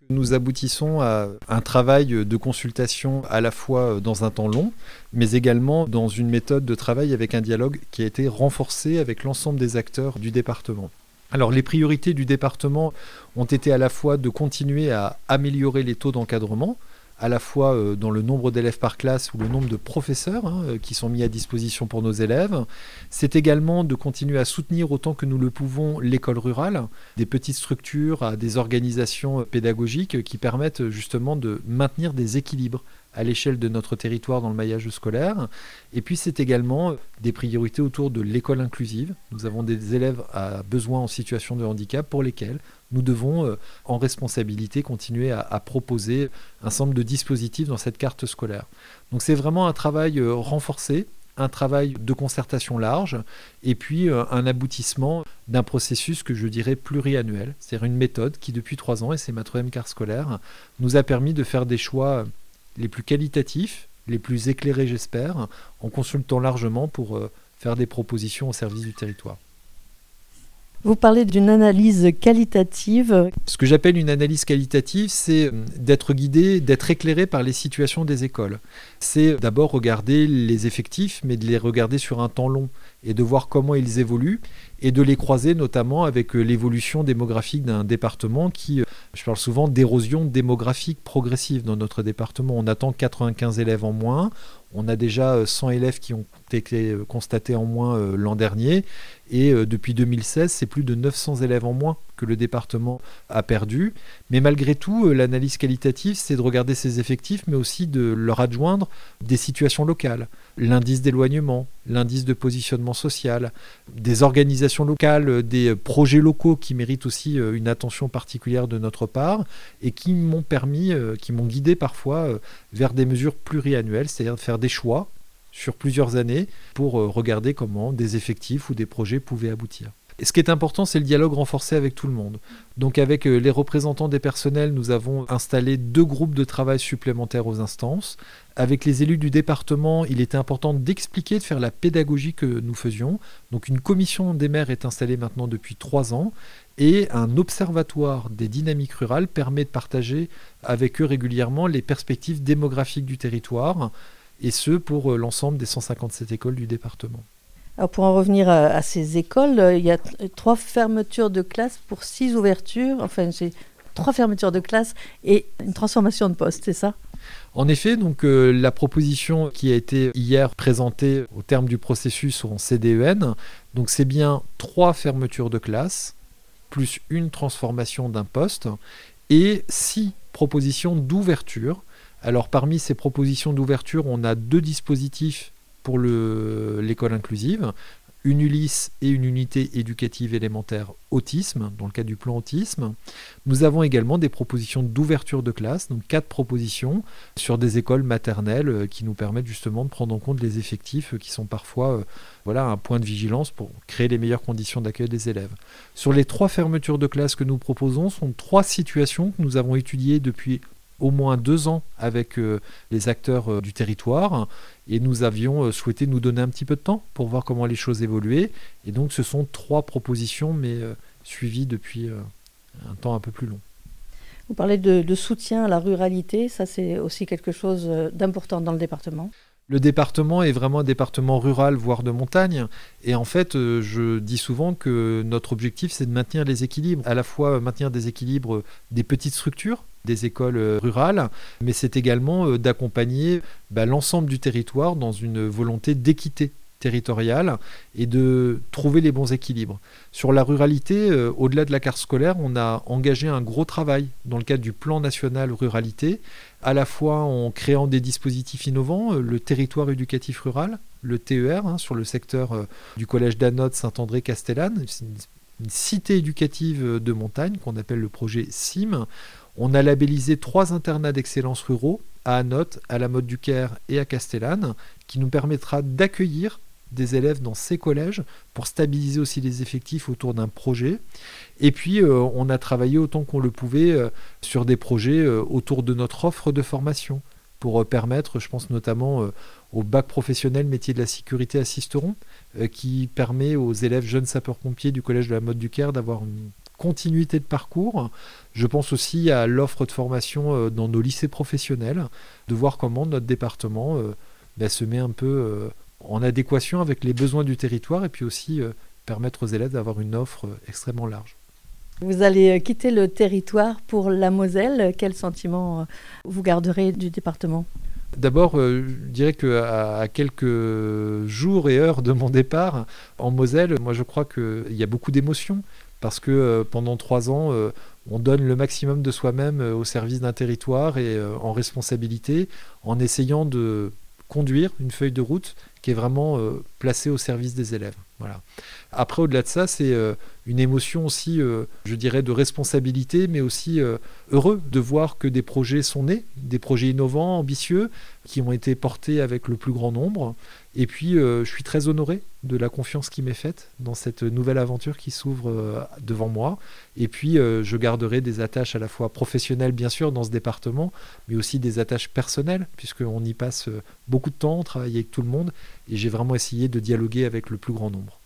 Nous aboutissons à un travail de consultation à la fois dans un temps long, mais également dans une méthode de travail avec un dialogue qui a été renforcé avec l'ensemble des acteurs du département. Alors les priorités du département ont été à la fois de continuer à améliorer les taux d'encadrement, à la fois dans le nombre d'élèves par classe ou le nombre de professeurs qui sont mis à disposition pour nos élèves. C'est également de continuer à soutenir autant que nous le pouvons l'école rurale, des petites structures à des organisations pédagogiques qui permettent justement de maintenir des équilibres à l'échelle de notre territoire dans le maillage scolaire. Et puis c'est également des priorités autour de l'école inclusive. Nous avons des élèves à besoin en situation de handicap pour lesquels nous devons, en responsabilité, continuer à proposer un certain nombre de dispositifs dans cette carte scolaire. Donc c'est vraiment un travail renforcé, un travail de concertation large, et puis un aboutissement d'un processus que je dirais pluriannuel. C'est-à-dire une méthode qui, depuis 3 ans, et c'est ma 3e carte scolaire, nous a permis de faire des choix les plus qualitatifs, les plus éclairés, j'espère, en consultant largement pour faire des propositions au service du territoire. Vous parlez d'une analyse qualitative. Ce que j'appelle une analyse qualitative, c'est d'être guidé, d'être éclairé par les situations des écoles. C'est d'abord regarder les effectifs, mais de les regarder sur un temps long et de voir comment ils évoluent et de les croiser notamment avec l'évolution démographique d'un département qui, je parle souvent d'érosion démographique progressive dans notre département. On attend 95 élèves en moins. On a déjà 100 élèves qui ont été constatés en moins l'an dernier. Et depuis 2016, c'est plus de 900 élèves en moins que le département a perdu. Mais malgré tout, l'analyse qualitative, c'est de regarder ces effectifs, mais aussi de leur adjoindre des situations locales. L'indice d'éloignement, l'indice de positionnement social, des organisations locales, des projets locaux qui méritent aussi une attention particulière de notre part et qui m'ont permis, qui m'ont guidé parfois vers des mesures pluriannuelles, c'est-à-dire de faire des choix sur plusieurs années pour regarder comment des effectifs ou des projets pouvaient aboutir. Et ce qui est important, c'est le dialogue renforcé avec tout le monde. Donc avec les représentants des personnels, nous avons installé 2 groupes de travail supplémentaires aux instances. Avec les élus du département, il était important d'expliquer, de faire la pédagogie que nous faisions. Donc une commission des maires est installée maintenant depuis 3 ans et un observatoire des dynamiques rurales permet de partager avec eux régulièrement les perspectives démographiques du territoire et ce pour l'ensemble des 157 écoles du département. Alors pour en revenir à ces écoles, il y a 3 fermetures de classes pour 6 ouvertures. Enfin, c'est 3 fermetures de classes et une transformation de poste, c'est ça ? En effet, donc, la proposition qui a été hier présentée au terme du processus en CDEN, donc c'est bien 3 fermetures de classes, plus une transformation d'un poste, et 6 propositions d'ouverture. Alors parmi ces propositions d'ouverture, on a 2 dispositifs pour l'école inclusive, une ULIS et une unité éducative élémentaire autisme, dans le cadre du plan autisme. Nous avons également des propositions d'ouverture de classe, donc 4 propositions sur des écoles maternelles qui nous permettent justement de prendre en compte les effectifs qui sont parfois un point de vigilance pour créer les meilleures conditions d'accueil des élèves. Sur les 3 fermetures de classe que nous proposons, ce sont 3 situations que nous avons étudiées depuis au moins 2 ans avec les acteurs du territoire et nous avions souhaité nous donner un petit peu de temps pour voir comment les choses évoluaient et donc ce sont 3 propositions mais suivies depuis un temps un peu plus long. Vous parlez de soutien à la ruralité, ça c'est aussi quelque chose d'important dans le département. Le département est vraiment un département rural, voire de montagne. Et en fait, je dis souvent que notre objectif, c'est de maintenir les équilibres. À la fois maintenir des équilibres des petites structures, des écoles rurales, mais c'est également d'accompagner l'ensemble du territoire dans une volonté d'équité territoriale et de trouver les bons équilibres. Sur la ruralité, au-delà de la carte scolaire, on a engagé un gros travail dans le cadre du plan national ruralité, à la fois en créant des dispositifs innovants, le territoire éducatif rural, le TER, sur le secteur du collège d'Annode, Saint-André-Castellane, une cité éducative de montagne qu'on appelle le projet CIM. On a labellisé 3 internats d'excellence ruraux à Annode, à la Motte du Caire et à Castellane, qui nous permettra d'accueillir des élèves dans ces collèges pour stabiliser aussi les effectifs autour d'un projet. Et puis, on a travaillé autant qu'on le pouvait sur des projets autour de notre offre de formation pour permettre, je pense notamment au bac professionnel métier de la sécurité assisteront, qui permet aux élèves jeunes sapeurs-pompiers du collège de la Motte du Caire d'avoir une continuité de parcours. Je pense aussi à l'offre de formation dans nos lycées professionnels, de voir comment notre département se met un peu en adéquation avec les besoins du territoire et puis aussi permettre aux élèves d'avoir une offre extrêmement large. Vous allez quitter le territoire pour la Moselle. Quel sentiment vous garderez du département ? D'abord, je dirais qu'à quelques jours et heures de mon départ en Moselle, moi je crois qu'il y a beaucoup d'émotions parce que pendant 3 ans, on donne le maximum de soi-même au service d'un territoire et en responsabilité, en essayant de conduire une feuille de route qui est vraiment placée au service des élèves. Voilà. Après, au-delà de ça, c'est une émotion aussi, je dirais, de responsabilité, mais aussi heureux de voir que des projets sont nés, des projets innovants, ambitieux, qui ont été portés avec le plus grand nombre. Et puis, je suis très honoré de la confiance qui m'est faite dans cette nouvelle aventure qui s'ouvre devant moi. Et puis, je garderai des attaches à la fois professionnelles, bien sûr, dans ce département, mais aussi des attaches personnelles, puisqu'on y passe beaucoup de temps, on travaille avec tout le monde, et j'ai vraiment essayé de dialoguer avec le plus grand nombre.